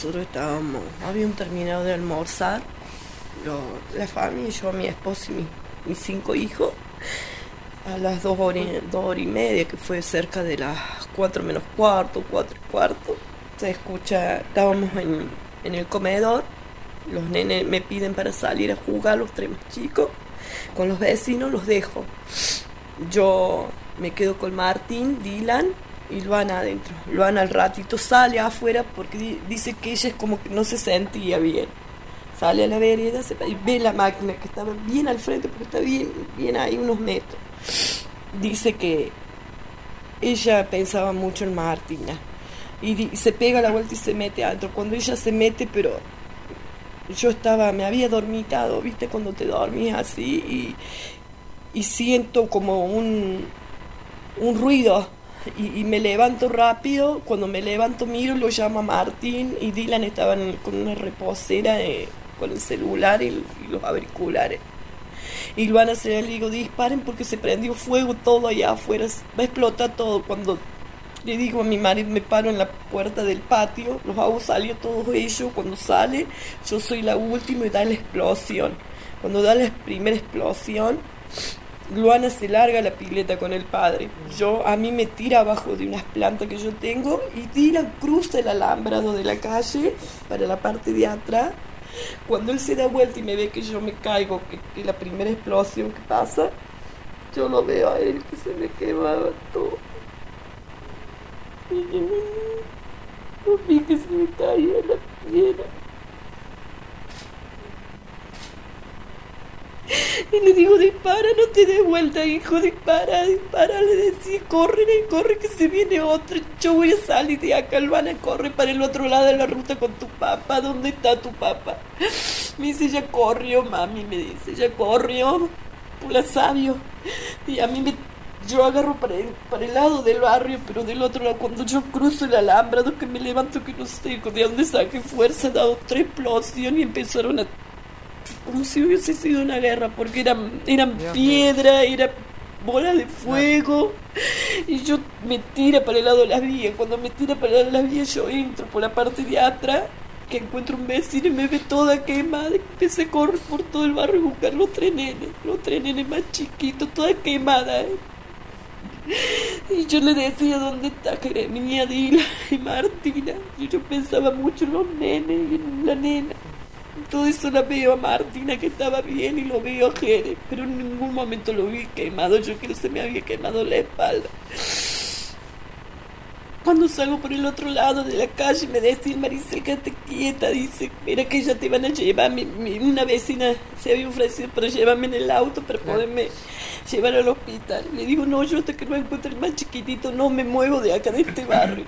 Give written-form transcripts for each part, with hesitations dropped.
nosotros habíamos terminado de almorzar, la familia, yo, mi esposo y mis 5 hijos, a las 2 horas y media, que fue cerca de las 4 menos cuarto, 4:15, se escucha, estábamos en el comedor, los nenes me piden para salir a jugar, los 3 chicos, con los vecinos los dejo. Yo me quedo con Martín, Dylan y Luana adentro. Luana al ratito sale afuera porque dice que ella es como que no se sentía bien. Sale a la vereda y ve la máquina que estaba bien al frente, porque está bien ahí unos metros. Dice que ella pensaba mucho en Martina y se pega la vuelta y se mete adentro. Cuando ella se mete, pero yo me había dormitado, ¿viste? Cuando te dormís así y siento como un ruido y me levanto rápido. Cuando me levanto miro, lo llama Martín y Dylan estaban con una reposera con el celular y los auriculares. Y Luana se le digo, disparen porque se prendió fuego todo allá afuera, va a explotar todo. Cuando le digo a mi marido, me paro en la puerta del patio, los hago salir todos ellos. Cuando sale, yo soy la última y da la explosión. Cuando da la primera explosión, Luana se larga a la pileta con el padre. A mí me tira abajo de unas plantas que yo tengo y Dylan cruza el alambrado de la calle para la parte de atrás. Cuando él se da vuelta y me ve que yo me caigo, que la primera explosión que pasa, yo lo veo a él que se me quemaba todo. Y yo vi que se me caía la piedra. Y le digo, dispara, no te des vuelta, hijo, dispara, le decía, corre que se viene otro, yo voy a salir de acá, Luana, corre para el otro lado de la ruta con tu papá, ¿dónde está tu papá? Me dice, ya corrió, mami, me dice, ya corrió, pula sabio. Y a mí yo agarro para el lado del barrio, pero del otro lado, cuando yo cruzo el alambrado, que me levanto, que no sé de dónde saqué fuerza, he dado 3 explosiones y empezaron a... como si hubiese sido una guerra, porque eran piedra, era bola de fuego, y yo me tira para el lado de las vías. Cuando me tira para el lado de las vías, yo entro por la parte de atrás, que encuentro un vecino y me ve toda quemada, y empecé a correr por todo el barrio y buscar los 3 nenes más chiquitos, toda quemada, Y yo le decía, ¿dónde está Jeremia, Dylan y Martina? Y yo pensaba mucho en los nenes y en la nena. Todo eso la veo a Martina, que estaba bien, y lo veo a Jere, pero en ningún momento lo vi quemado. Yo creo que se me había quemado la espalda. Cuando salgo por el otro lado de la calle, me decía, Maricel, quédate quieta, dice, mira que ya te van a llevar. Una vecina se había ofrecido para llevarme en el auto para poderme llevar al hospital. Le digo, no, yo hasta que no encuentre el más chiquitito no me muevo de acá, de este barrio.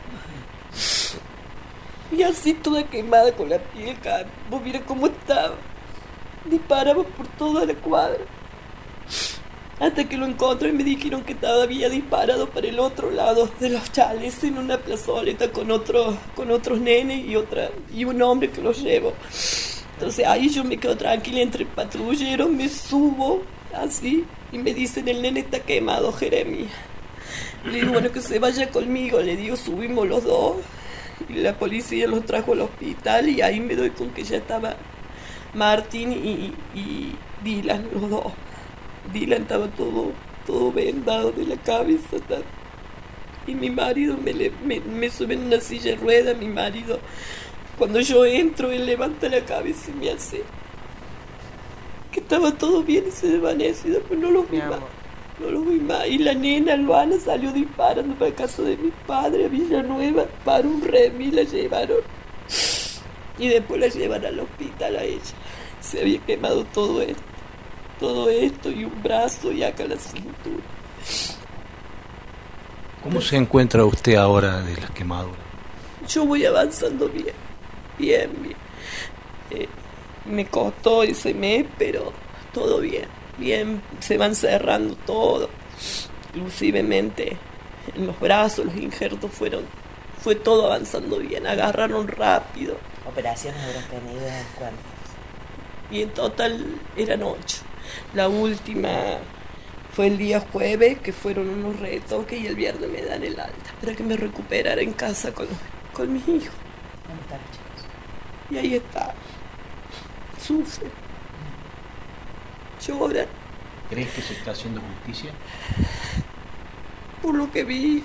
Y así toda quemada con la piel, vos mira cómo estaba. Disparaba por toda la cuadra. Hasta que lo encontré y me dijeron que había disparado para el otro lado de los chales, en una plazoleta con otros nenes y un hombre que los llevó. Entonces ahí yo me quedo tranquila entre patrulleros, me subo así y me dicen, el nene está quemado, Jeremia. Le digo, bueno, que se vaya conmigo. Le digo, subimos los dos. Y la policía los trajo al hospital y ahí me doy con que ya estaba Martín y Dylan, los dos. Dylan estaba todo vendado de la cabeza. Y mi marido me sube en una silla de ruedas. Mi marido, cuando yo entro, él levanta la cabeza y me hace que estaba todo bien y se desvanece. Y después no los vi más. No lo vi más. Y la nena Luana salió disparando para casa de mi padre a Villanueva, para un remis la llevaron y después la llevan al hospital a ella. Se había quemado todo esto y un brazo y acá la cintura. ¿Cómo se encuentra usted ahora de las quemaduras? Yo voy avanzando bien. Me costó ese mes, pero todo bien, se van cerrando todo, inclusivemente en los brazos, los injertos fue todo avanzando bien, agarraron rápido. ¿Operaciones habrán tenido cuántas? Y en total eran 8. La última fue el día jueves, que fueron unos retoques, y el viernes me dan el alta para que me recuperara en casa con mis hijos. ¿Cómo están los chicos? Y ahí está. Sufre. Llora. ¿Crees que se está haciendo justicia? Por lo que vi,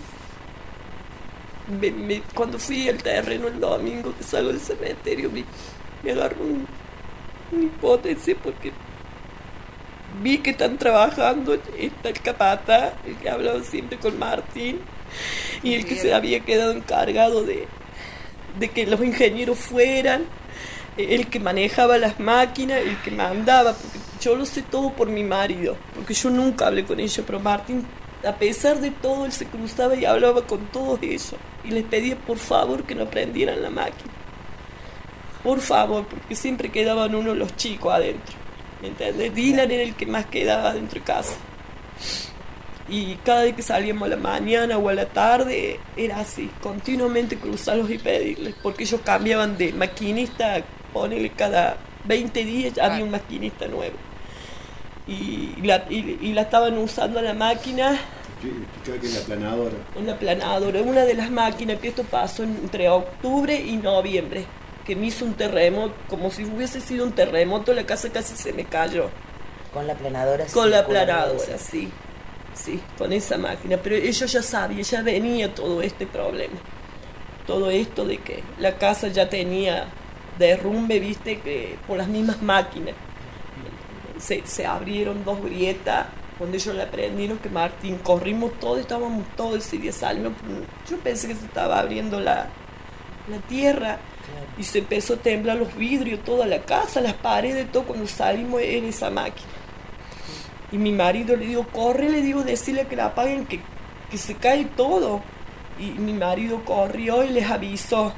cuando fui al terreno el domingo que salgo del cementerio, me agarró una impotencia porque vi que están trabajando. Está el capata, el que hablaba siempre con Martín, y el que se había quedado encargado de que los ingenieros fueran, el que manejaba las máquinas, el que mandaba, porque yo lo sé todo por mi marido, porque yo nunca hablé con ellos, pero Martín, a pesar de todo, él se cruzaba y hablaba con todos ellos y les pedía por favor que no prendieran la máquina, por favor, porque siempre quedaban uno de los chicos adentro, ¿me entiendes? Dylan era el que más quedaba dentro de casa, y cada vez que salíamos a la mañana o a la tarde era así, continuamente cruzarlos y pedirles, porque ellos cambiaban de maquinista, ponele cada 20 días había un maquinista nuevo. Y la estaban usando a la máquina. Explicar que en la planadora. En la planadora, una de las máquinas, que esto pasó entre octubre y noviembre, que me hizo un terremoto, como si hubiese sido un terremoto, la casa casi se me cayó. Con la planadora. Con la planadora, sí, con esa máquina. Pero ellos ya sabían, ya venía todo este problema. Todo esto de que la casa ya tenía derrumbe, viste, que por las mismas máquinas. Se abrieron 2 grietas cuando ellos la prendieron, que Martín, corrimos todos, estábamos todos ese día saliendo. Yo pensé que se estaba abriendo la tierra, claro. Y se empezó a temblar los vidrios, toda la casa, las paredes, todo. Cuando salimos en esa máquina, y mi marido le digo, corre, le digo, decirle que la apaguen, que se cae todo. Y mi marido corrió y les avisó.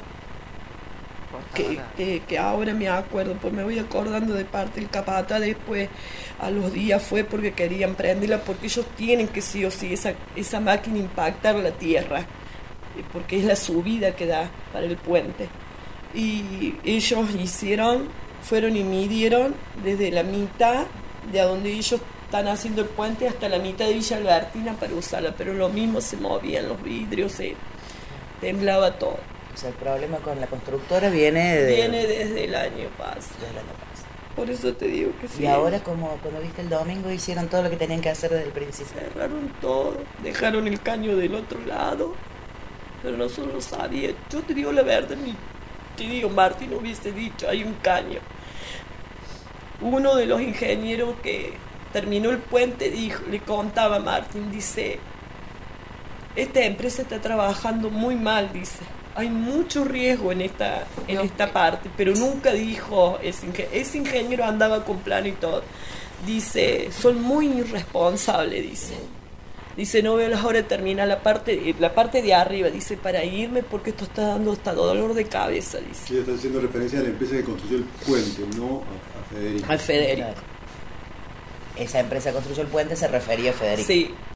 Que ahora me acuerdo, pues me voy acordando de parte del capata. Después a los días fue porque querían prenderla, porque ellos tienen que sí o sí esa máquina impactar la tierra, porque es la subida que da para el puente. Y ellos fueron y midieron desde la mitad de a donde ellos están haciendo el puente hasta la mitad de Villa Albertina para usarla, pero lo mismo, se movían los vidrios, se temblaba todo. O sea, el problema con la constructora viene desde el año pasado. Por eso te digo que sí. Y ahora, como cuando viste el domingo, hicieron todo lo que tenían que hacer desde el principio. Cerraron todo, dejaron el caño del otro lado, pero nosotros lo sabíamos. Yo te digo la verdad, te digo, Martín hubiese dicho, hay un caño. Uno de los ingenieros que terminó el puente le contaba a Martín, dice, esta empresa está trabajando muy mal, dice. Hay mucho riesgo en esta parte, pero nunca dijo, ese ingeniero andaba con plan y todo. Dice, son muy irresponsables, dice. Dice, no veo la hora de terminar la parte de arriba, dice, para irme porque esto está dando hasta dolor de cabeza, dice. Sí, está haciendo referencia a la empresa que construyó el puente, no a Federico. Al Federico. Claro. Esa empresa que construyó el puente se refería a Federico. Sí.